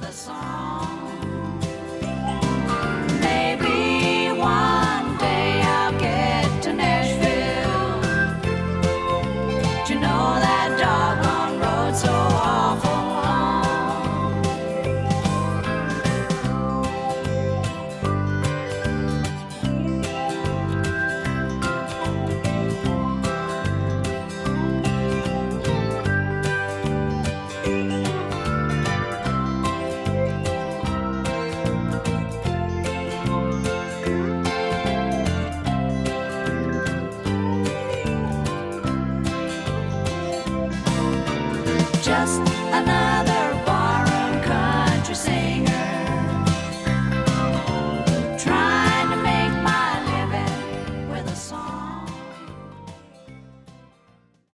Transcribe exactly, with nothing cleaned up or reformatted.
the song. Maybe one day I'll get to Nashville. But you know that doggone road so awful long. Just another